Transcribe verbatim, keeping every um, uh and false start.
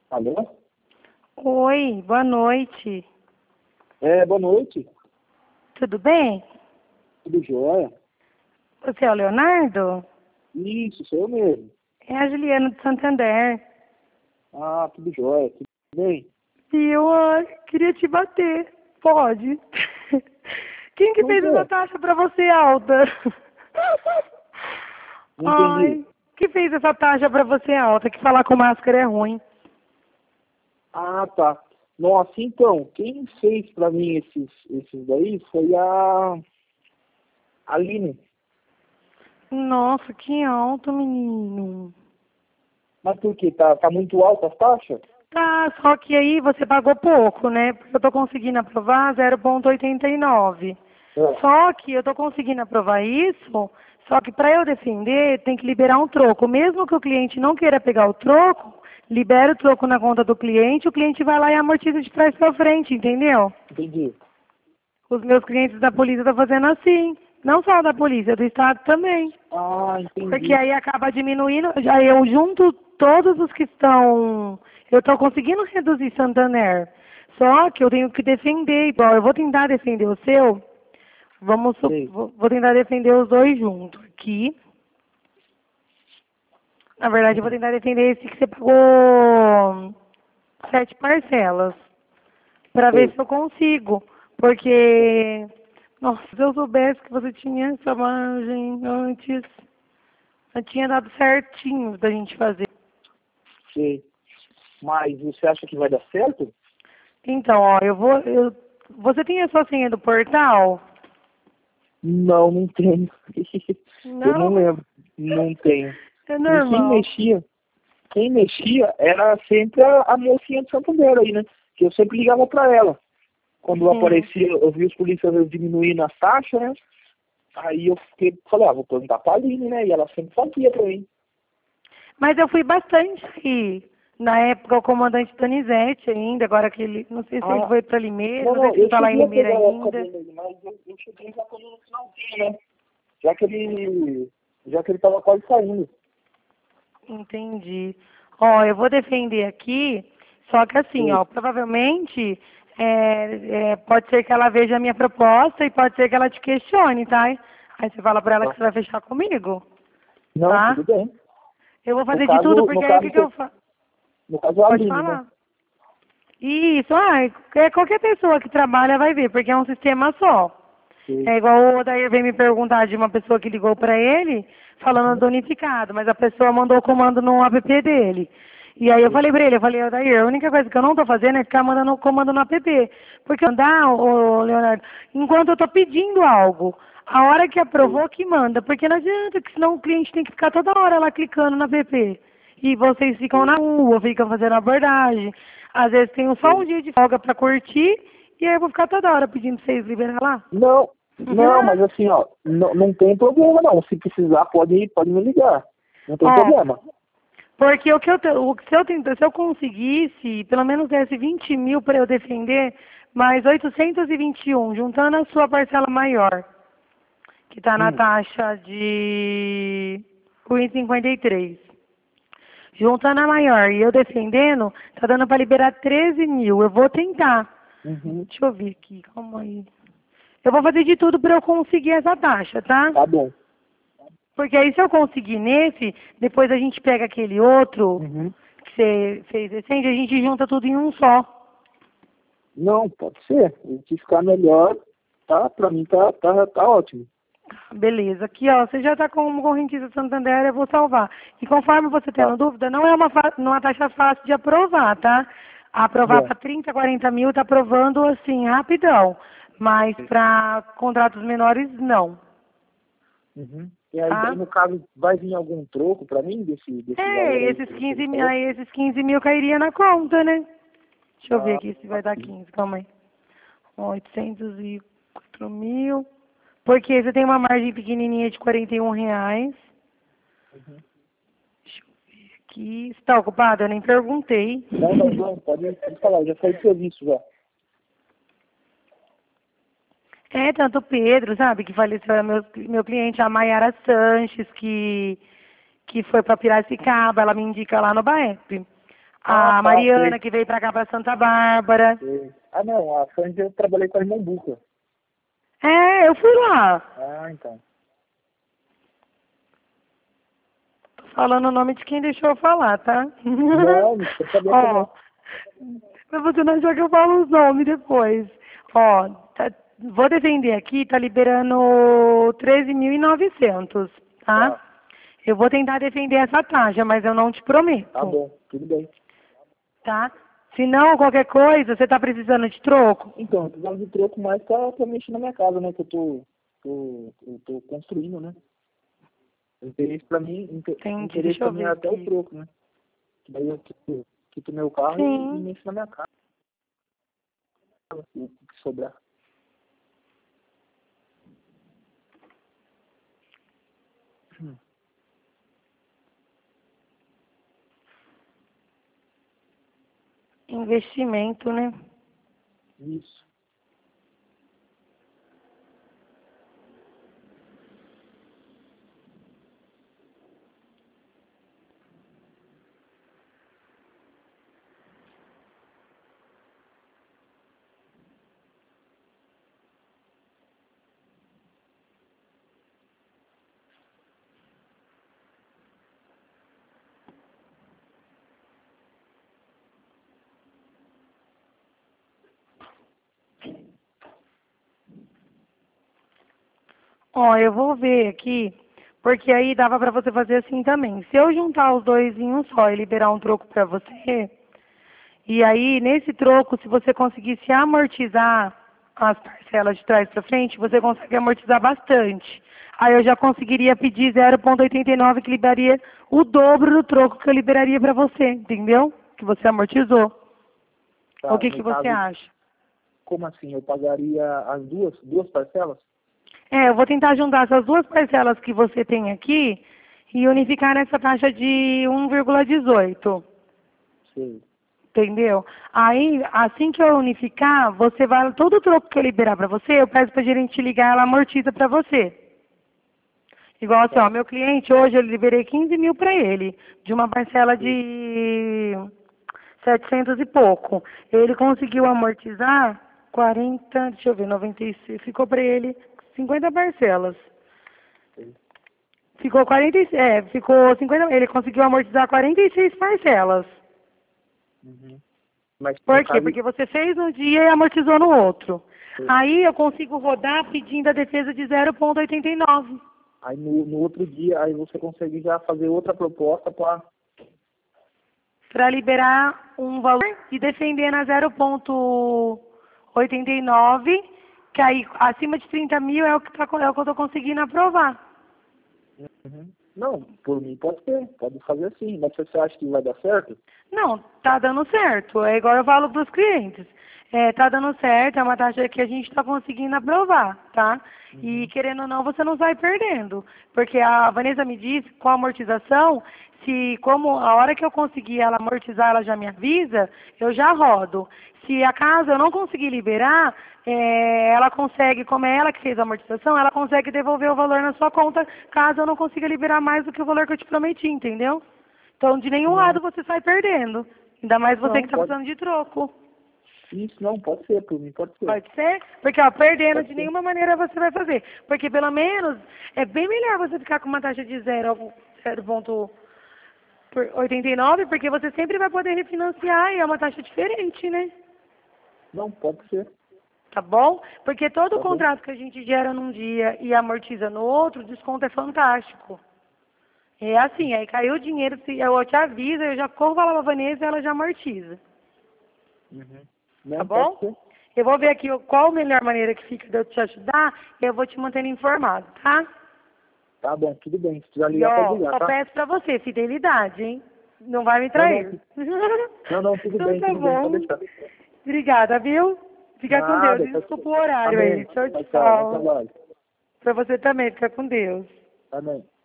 Alô? Oi, boa noite. É, boa noite. Tudo bem? Tudo jóia? Você é o Leonardo? Isso, sou eu mesmo. É a Juliana de Santander. Ah, tudo jóia. Tudo bem? E eu ah, queria te bater. Pode? Quem que Por fez essa quê? taxa pra você alta? Não entendi. Ai, que fez essa taxa pra você alta? Que falar com máscara é ruim. Ah, tá. Nossa, então, quem fez pra mim esses, esses daí foi a Aline. Nossa, que alto, menino. Mas por quê? Tá, tá muito alta as taxas? Tá, só que aí você pagou pouco, né? Porque eu tô conseguindo aprovar zero vírgula oitenta e nove. É. Só que eu tô conseguindo aprovar isso, só que para eu defender tem que liberar um troco. Mesmo que o cliente não queira pegar o troco, libera o troco na conta do cliente, o cliente vai lá e amortiza de trás para frente, entendeu? Entendi. Os meus clientes da polícia estão fazendo assim. Não só da polícia, do Estado também. Ah, Porque entendi. aí acaba diminuindo, já eu junto todos os que estão. Eu estou conseguindo reduzir Santander. Só que eu tenho que defender, igual eu vou tentar defender o seu. Vamos su- Sei. vou vou tentar defender os dois juntos aqui. Na verdade, eu vou tentar defender esse que você pagou sete parcelas. Para ver Sei. se eu consigo. Porque, nossa, se eu soubesse que você tinha essa margem antes, eu tinha dado certinho da gente fazer. Sei. Mas você acha que vai dar certo? Então, ó, eu vou. Eu, você tem a sua senha do portal? Não, não tenho. Eu não Não, lembro. Não tenho. é E quem normal. mexia, quem mexia era sempre a, a mocinha de Santander aí, né? Que eu sempre ligava pra ela. Quando Sim. aparecia, eu vi os policiais diminuindo a taxa, né? Aí eu fiquei, falei, ah, vou perguntar pra Aline, né? E ela sempre fazia pra mim. Mas eu fui bastante aí. Na época, o comandante Donizete ainda, agora que ele. Não sei se ele Ah, foi para Limeira, não, não sei não, se ele eu está lá em cheguei a Limeira pegar a época ainda. dele aí, mas eu, eu cheguei já quando no finalzinho, né? Já que ele, já que ele tava quase saindo. Entendi. Ó, eu vou defender aqui, só que assim, Sei. ó, provavelmente é, é, pode ser que ela veja a minha proposta e pode ser que ela te questione, tá? Aí você fala pra ela que Tá. você vai fechar comigo, Não, tá? tudo bem. Eu vou No fazer de tudo, caso, no porque aí o caso, que, que eu você- faço? no caso a Pode Aline, né? falar. Isso, ah, é, qualquer pessoa que trabalha vai ver, porque é um sistema só. Sei. É igual o Odair veio me perguntar de uma pessoa que ligou para ele, falando do unificado, mas a pessoa mandou o comando no app dele. E aí eu Sei. falei pra ele, eu falei, Odair, a única coisa que eu não tô fazendo é ficar mandando o comando no app. Porque mandar, ô, Leonardo, enquanto eu tô pedindo algo, a hora que Sei. aprovou que manda, porque não adianta, que senão o cliente tem que ficar toda hora lá clicando no app. E vocês ficam na rua, ficam fazendo abordagem. Às vezes tem só um Sei. dia de folga pra curtir, e aí eu vou ficar toda hora pedindo pra vocês liberar lá. Não, não, mas assim, ó, não, não tem problema não. Se precisar, pode, pode me ligar. Não tem Ó, problema. porque o que eu, te- o, que se eu tenta- se eu conseguisse, pelo menos desse vinte mil para eu defender, mais oitocentos e vinte e um, juntando a sua parcela maior, que está na Hum. taxa de um e cinquenta e três. Juntando a maior e eu defendendo, tá dando para liberar treze mil. Eu vou tentar. Uhum. Deixa eu ver aqui, calma aí. Eu vou fazer de tudo para eu conseguir essa taxa, tá? Tá bom. Porque aí se eu conseguir nesse, depois a gente pega aquele outro Uhum. que você fez recente, a gente junta tudo em um só. Não, pode ser. Se ficar melhor, tá? Pra mim tá, tá, tá ótimo. Beleza. Aqui, ó, você já está com uma correntista Santander, eu vou salvar. E conforme você Tá. tendo dúvida, não é uma, fa- não é uma taxa fácil de aprovar, tá? Aprovar Bom. para trinta, quarenta mil, tá aprovando assim, rapidão. Mas para contratos menores, não, Uhum. E aí, tá? no caso, vai vir algum troco pra mim desse, desse É, valor aí esses que você me quinze mil, falou? aí esses quinze mil cairia na conta, né? Deixa eu ver Ah, aqui se vai dar aqui. quinze, calma aí. oitocentos e quatro mil. Porque você tem uma margem pequenininha de quarenta e um reais. Uhum. Deixa eu ver aqui. Você está ocupado? Eu nem perguntei. Não, não, não, pode, pode falar, já saí do serviço já. É, tanto o Pedro, sabe, que faleceu, é meu, meu cliente, a Maiara Sanches, que, que foi para Piracicaba, ela me indica lá no Baep. Ah, A tá, Mariana, sei. que veio pra cá, pra Santa Bárbara. sei. Ah, não, a Sandy eu trabalhei com a irmã Buca. É, eu fui lá. Ah, então. Tô falando o nome de quem deixou eu falar, tá? Não, não precisa saber Ó, também. pra você não achar que eu falo os nomes depois. Ó, tá- vou defender aqui, tá liberando treze mil e novecentos, tá? Tá, Eu vou tentar defender essa taxa, mas eu não te tá prometo, bom, tudo bem. tá? Se não, qualquer coisa, você tá precisando de troco? Então, eu precisava de troco mais pra, pra mexer na minha casa, né? Que eu tô, tô, eu tô construindo, né? O interesse pra mim, inter- Entendi, interesse deixa pra eu mim é ver até o aqui. troco, né? Que daí eu quito, quito meu carro e, e Sim. mexo na minha casa, o que sobrar. Hum, Investimento, né? Isso. Ó, eu vou ver aqui, porque aí dava pra você fazer assim também. Se eu juntar os dois em um só e liberar um troco pra você, e aí nesse troco, se você conseguisse amortizar as parcelas de trás pra frente, você consegue amortizar bastante. Aí eu já conseguiria pedir zero vírgula oitenta e nove que liberaria o dobro do troco que eu liberaria pra você, entendeu? Que você amortizou. O Tá, que que no você caso, acha? como assim? Eu pagaria as duas, duas parcelas? É, eu vou tentar juntar essas duas parcelas que você tem aqui e unificar nessa taxa de um vírgula dezoito, Sei. entendeu? Aí, assim que eu unificar, você vai, todo o troco que eu liberar para você, eu peço para a gerente te ligar, ela amortiza para você. Igual assim, ó, Tá. meu cliente, hoje eu liberei quinze mil para ele, de uma parcela Sei. de setecentos e pouco. Ele conseguiu amortizar quarenta, deixa eu ver, noventa e seis, ficou para ele cinquenta parcelas. Sei. Ficou quarenta e seis, é, ficou cinquenta, ele conseguiu amortizar quarenta e seis parcelas. Uhum. Mas no Por quê? caso, Porque você fez um dia e amortizou no outro. sei. Aí eu consigo rodar pedindo a defesa de zero vírgula oitenta e nove. Aí no, no outro dia, aí você consegue já fazer outra proposta para. Para liberar um valor e defender na zero vírgula oitenta e nove, que aí acima de trinta mil é o que, tá, é o que eu estou conseguindo aprovar. Uhum. Não, por mim pode ser, pode fazer assim. Mas você acha que vai dar certo? Não, tá dando certo. É igual eu falo para os clientes. É, tá dando certo, é uma taxa que a gente está conseguindo aprovar, tá? E Uhum. querendo ou não, você não sai perdendo. Porque a Vanessa me disse, com a amortização, se como a hora que eu conseguir ela amortizar, ela já me avisa, eu já rodo. Se acaso eu não conseguir liberar, é, ela consegue, como é ela que fez a amortização, ela consegue devolver o valor na sua conta, caso eu não consiga liberar mais do que o valor que eu te prometi, entendeu? Então, de nenhum Não, lado você sai perdendo. Ainda mais você que não, está pode. precisando de troco. Isso não, pode ser, por mim pode ser. Pode ser? Porque, ó, perdendo Pode de ser. nenhuma maneira você vai fazer. Porque, pelo menos, é bem melhor você ficar com uma taxa de zero vírgula oitenta e nove, porque você sempre vai poder refinanciar e é uma taxa diferente, né? Não, pode ser. Tá bom? Porque todo Tá bom. contrato que a gente gera num dia e amortiza no outro, o desconto é fantástico. É assim, aí caiu o dinheiro, se eu te aviso, eu já corro lá pra Vanessa e ela já amortiza. Uhum. Tá Não, pode bom? ser. Eu vou ver aqui qual a melhor maneira que fica de eu te ajudar e eu vou te mantendo informado, tá? Tá bom, tudo bem. Se precisar E ligar, pode ó, ligar, só tá? peço pra você, fidelidade, hein? Não vai me Não, não, trair. não, não, tudo Então bem, tá tudo bem, pode bom. deixar. Obrigada, viu? Fica com Deus. Nada, E tá desculpa o horário Amém. aí. Tchau, Tchau, tchau. Bom tchau. trabalho. Pra você também, fica com Deus. Amém.